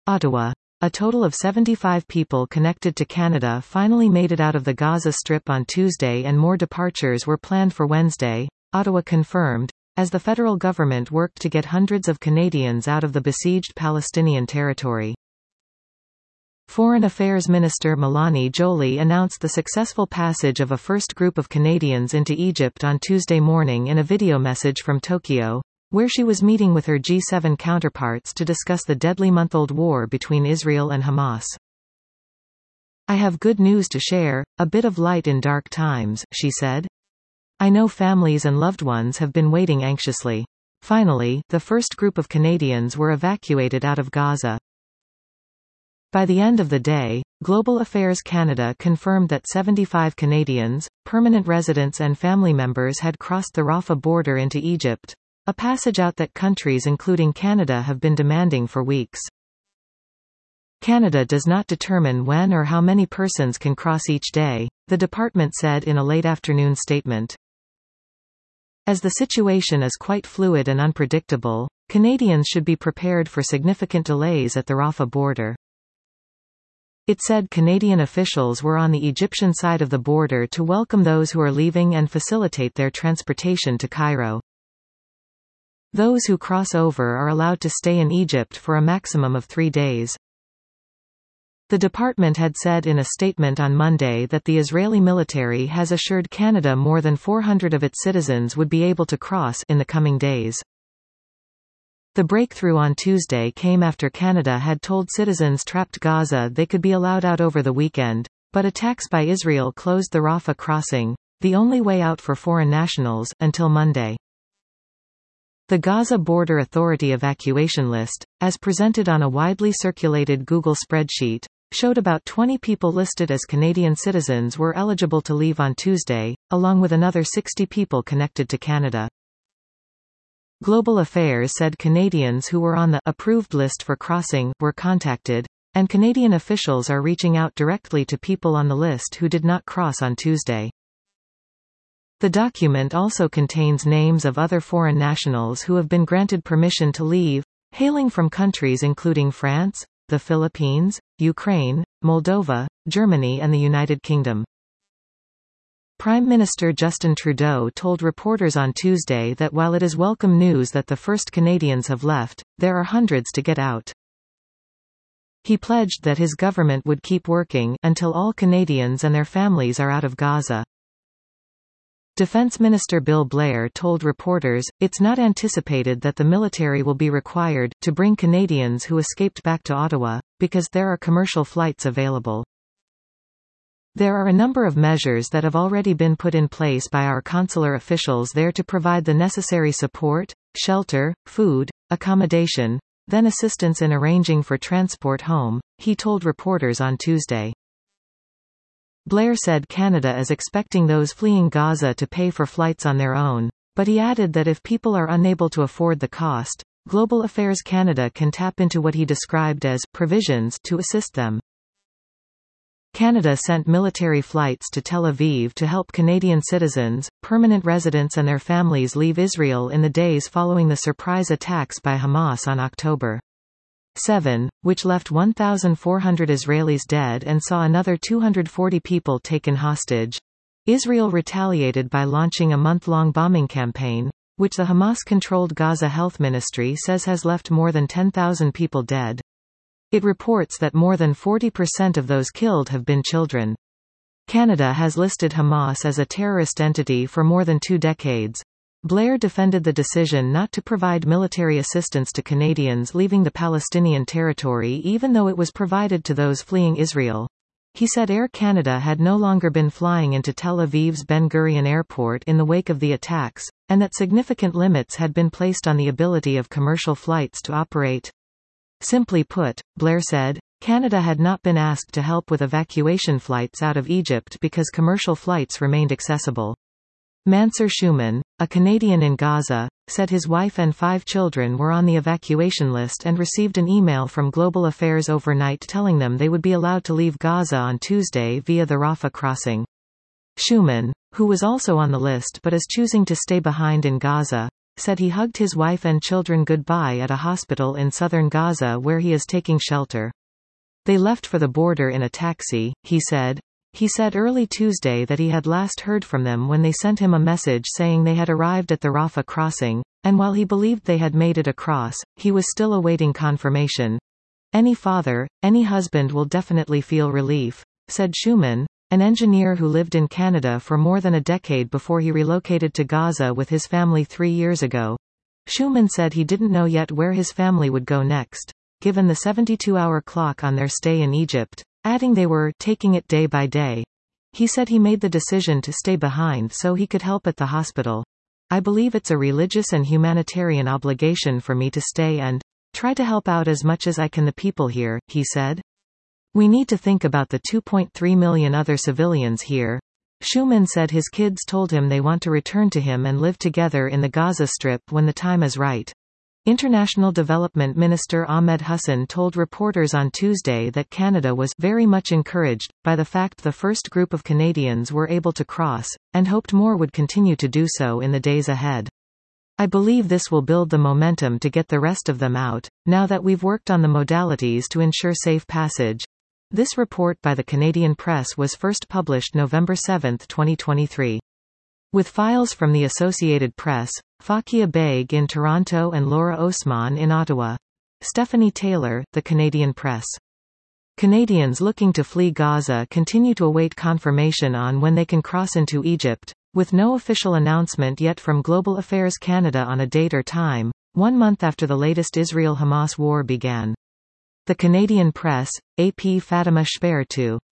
Ottawa. A total of 75 people connected to Canada finally made it out of the Gaza Strip on Tuesday, and more departures were planned for Wednesday, Ottawa confirmed, as the federal government worked to get hundreds of Canadians out of the besieged Palestinian territory. Foreign Affairs Minister Mélanie Joly announced the successful passage of a first group of Canadians into Egypt on Tuesday morning in a video message from Tokyo, where she was meeting with her G7 counterparts to discuss the deadly month-old war between Israel and Hamas. "I have good news to share, a bit of light in dark times," she said. "I know families and loved ones have been waiting anxiously. Finally, the first group of Canadians were evacuated out of Gaza." By the end of the day, Global Affairs Canada confirmed that 75 Canadians, permanent residents and family members had crossed the Rafah border into Egypt, a passage out that countries including Canada have been demanding for weeks. Canada does not determine when or how many persons can cross each day, the department said in a late afternoon statement. As the situation is quite fluid and unpredictable, Canadians should be prepared for significant delays at the Rafah border. It said Canadian officials were on the Egyptian side of the border to welcome those who are leaving and facilitate their transportation to Cairo. Those who cross over are allowed to stay in Egypt for a maximum of 3 days. The department had said in a statement on Monday that the Israeli military has assured Canada more than 400 of its citizens would be able to cross in the coming days. The breakthrough on Tuesday came after Canada had told citizens trapped Gaza they could be allowed out over the weekend, but attacks by Israel closed the Rafah crossing, the only way out for foreign nationals, until Monday. The Gaza Border Authority evacuation list, as presented on a widely circulated Google spreadsheet, showed about 20 people listed as Canadian citizens were eligible to leave on Tuesday, along with another 60 people connected to Canada. Global Affairs said Canadians who were on the approved list for crossing were contacted, and Canadian officials are reaching out directly to people on the list who did not cross on Tuesday. The document also contains names of other foreign nationals who have been granted permission to leave, hailing from countries including France, the Philippines, Ukraine, Moldova, Germany and the United Kingdom. Prime Minister Justin Trudeau told reporters on Tuesday that while it is welcome news that the first Canadians have left, there are hundreds to get out. He pledged that his government would keep working until all Canadians and their families are out of Gaza. Defense Minister Bill Blair told reporters, "It's not anticipated that the military will be required to bring Canadians who escaped back to Ottawa, because there are commercial flights available. There are a number of measures that have already been put in place by our consular officials there to provide the necessary support, shelter, food, accommodation, then assistance in arranging for transport home," he told reporters on Tuesday. Blair said Canada is expecting those fleeing Gaza to pay for flights on their own, but he added that if people are unable to afford the cost, Global Affairs Canada can tap into what he described as provisions to assist them. Canada sent military flights to Tel Aviv to help Canadian citizens, permanent residents and their families leave Israel in the days following the surprise attacks by Hamas on October 7, which left 1,400 Israelis dead and saw another 240 people taken hostage. Israel retaliated by launching a month-long bombing campaign, which the Hamas-controlled Gaza Health Ministry says has left more than 10,000 people dead. It reports that more than 40% of those killed have been children. Canada has listed Hamas as a terrorist entity for more than 2 decades. Blair defended the decision not to provide military assistance to Canadians leaving the Palestinian territory even though it was provided to those fleeing Israel. He said Air Canada had no longer been flying into Tel Aviv's Ben Gurion Airport in the wake of the attacks, and that significant limits had been placed on the ability of commercial flights to operate. Simply put, Blair said, Canada had not been asked to help with evacuation flights out of Egypt because commercial flights remained accessible. Mansour Schuman, a Canadian in Gaza, said his wife and 5 children were on the evacuation list and received an email from Global Affairs overnight telling them they would be allowed to leave Gaza on Tuesday via the Rafah crossing. Schumann, who was also on the list but is choosing to stay behind in Gaza, said he hugged his wife and children goodbye at a hospital in southern Gaza where he is taking shelter. They left for the border in a taxi, he said. He said early Tuesday that he had last heard from them when they sent him a message saying they had arrived at the Rafah crossing, and while he believed they had made it across, he was still awaiting confirmation. Any father, any husband will definitely feel relief, said Schumann, an engineer who lived in Canada for more than a decade before he relocated to Gaza with his family 3 years ago. Schumann said he didn't know yet where his family would go next, given the 72-hour clock on their stay in Egypt, adding they were taking it day by day. He said he made the decision to stay behind so he could help at the hospital. I believe it's a religious and humanitarian obligation for me to stay and try to help out as much as I can the people here, he said. We need to think about the 2.3 million other civilians here. Schumann said his kids told him they want to return to him and live together in the Gaza Strip when the time is right. International Development Minister Ahmed Hassan told reporters on Tuesday that Canada was very much encouraged by the fact the first group of Canadians were able to cross, and hoped more would continue to do so in the days ahead. I believe this will build the momentum to get the rest of them out, now that we've worked on the modalities to ensure safe passage. This report by the Canadian Press was first published November 7, 2023. With files from the Associated Press, Fakia Baig in Toronto and Laura Osman in Ottawa. Stephanie Taylor, The Canadian Press. Canadians looking to flee Gaza continue to await confirmation on when they can cross into Egypt, with no official announcement yet from Global Affairs Canada on a date or time, 1 month after the latest Israel-Hamas war began. The Canadian Press, AP Fatima Shpertu.